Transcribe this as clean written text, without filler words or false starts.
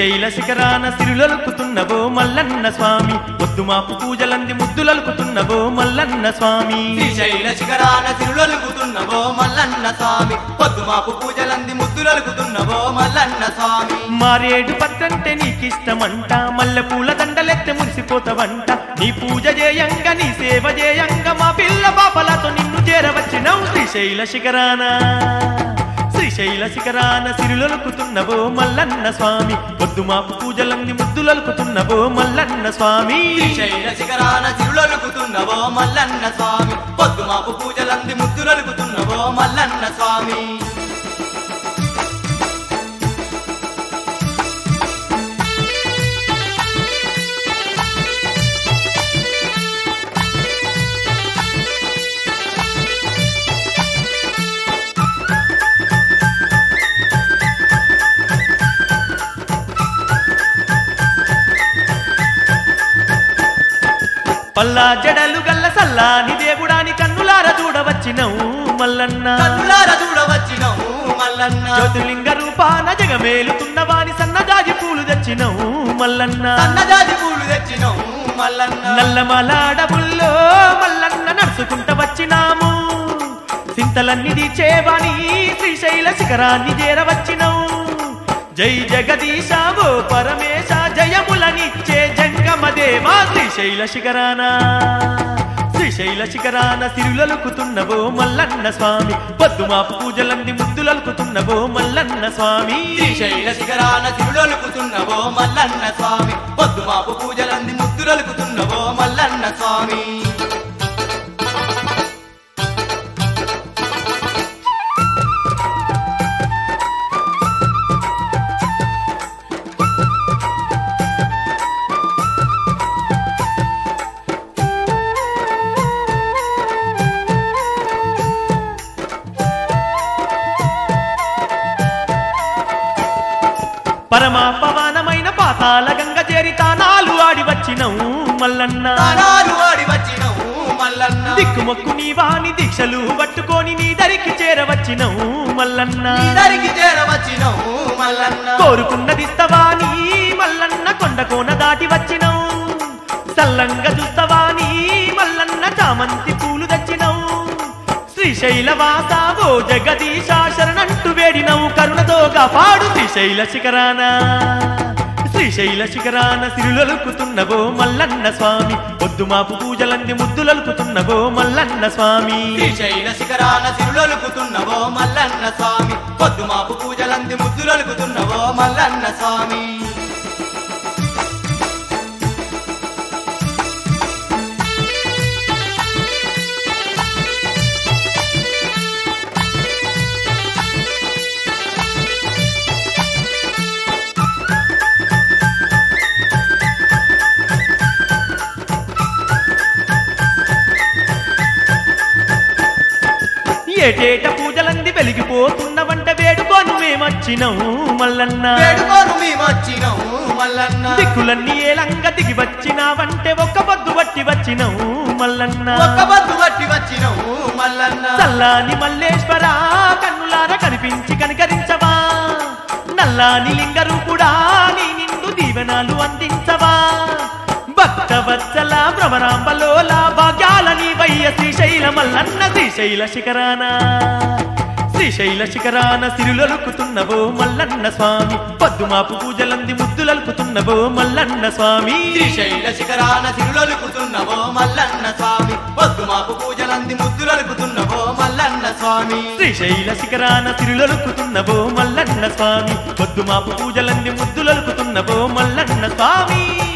శ్రీశైల శిఖరాన సిరులొలుకుతున్నవో మల్లన్న స్వామి పొద్దుమాపు పూజలంది ముద్దులొలుకుతున్నవో మల్లన్న స్వామి శ్రీశైల శిఖరాన సిరులొలుకుతున్నవో మల్లన్న స్వామి పొద్దుమాపు పూజలంది ముద్దులొలుకుతున్నవో మల్లన్న స్వామి మారేడు పత్రంటే నీకిష్టమంట మల్లె పూల దండలెత్తే మురిసిపోతావంట నీ పూజ చేయంగా నీ సేవ చేయంగా మా పిల్ల పాపలతో నిన్ను చేరవచ్చినవు శ్రీశైల శిఖరాన శ్రీశైల శిఖరాన సిరులొలుకుతున్నవో మల్లన్న స్వామి పొద్దుమాపు పూజలంది ముద్దులొలుకుతున్నవో మల్లన్న స్వామి శ్రీశైల శిఖరాన సిరులొలుకుతున్నవో మల్లన్న స్వామి పొద్దుమాపు పూజలంది ముద్దులొలుకుతున్నవో మల్లన్న స్వామి పల్లా జడలు గల్ల సల్లాని దేవుడాని కన్నులార చూడవచ్చినవు మల్లన్న కన్నులార చూడవచ్చినవు మల్లన్న జ్యోతిలింగ రూపాన జగమేలుతున్నవాని సన్నజాజి పూలు తెచ్చినవు మల్లన్న సన్నజాజి పూలు తెచ్చినవు మల్లన్న నల్లమలాడబుల్లో మల్లన్న నడుచుకుంట వచ్చినాము చింతలన్నీ తీర్చేవాని శ్రీశైల శిఖరాన్ని చేరవచ్చినవు జై జగదీశ ఓ పరమేశ జయములనిచ్చే జంగమదేవా శ్రీశైల శిఖరాన శ్రీశైల శిఖరాన సిరులొలుకుతున్నవో మల్లన్న స్వామి పొద్దుమాపు పూజలంది ముద్దులొలుకుతున్నవో మల్లన్న స్వామి శ్రీశైల శిఖరాన సిరులొలుకుతున్నవో మల్లన్న స్వామి పొద్దుమాపు పూజలంది ముద్దులొలుకుతున్నవో మల్లన్న స్వామి పరమా పవనమైన పాతాల గంగ చేరి తానాలు ఆడి వచ్చినవు మల్లన్న తానాలు ఆడి వచ్చినవు మల్లన్న దిక్కుమొక్కు నీ వాణి దీక్షలు పట్టుకొని నీ దరికి చేరవచ్చినవు మల్లన్న నీ దరికి చేరవచ్చినవు మల్లన్న కోరుకున్నదిస్తవాని మల్లన్న కొండ కోన దాటి వచ్చినవు సల్లంగా చూస్తవాని మల్లన్న చామంతి పూలు తెచ్చినవు శ్రీశైల వాస ఓ జగదీశ శరణంటూ వేడినవు కరుణతో కాపాడు శ్రీశైల శిఖరాన శ్రీశైల శిఖరాన సిరులొలుకుతున్నవో మల్లన్న స్వామి పొద్దుమాపు పూజలంది ముద్దులొలుకుతున్నవో మల్లన్న స్వామి శ్రీశైల శిఖరాన సిరులొలుకుతున్నవో మల్లన్న స్వామి పొద్దుమాపు పూజలంది ముద్దులొలుకుతున్నవో మల్లన్న స్వామి ఏటేట పూజలంది వెలిగిపోతున్నవంట వేడుకోను మేమొచ్చినవు మల్లన్న వేడుకోను మేమొచ్చినవు మల్లన్న దిక్కులన్నీ ఏలంగా దిగి వచ్చినావంటే ఒక్క పొద్దు పట్టి వచ్చినవు మల్లన్న ఒక్క పొద్దు పట్టి వచ్చినవు మల్లన్న చల్లాని మల్లేశ్వర కన్నులార కనిపించి కనికరించవా నల్లాని లింగరూపుడా నీ నిండు దీవెనాలు అందించవా భక్తవత్సల భ్రమరాంబలోల భాగ్యాలని వయ్య శ్రీశైల మల్లన్న శ్రీశైల శిఖరాన శ్రీశైల శిఖరాన సిరులొలుకుతున్నవో మల్లన్న స్వామి పొద్దుమాపు పూజలంది ముద్దులొలుకుతున్నవో మల్లన్న స్వామి శ్రీశైల శిఖరాన సిరులొలుకుతున్నవో మల్లన్న స్వామి పొద్దుమాపు పూజలంది ముద్దులొలుకుతున్నవో మల్లన్న స్వామి శ్రీశైల శిఖరాన సిరులొలుకుతున్నవో మల్లన్న స్వామి పొద్దుమాపు పూజలంది ముద్దులొలుకుతున్నవో మల్లన్న స్వామి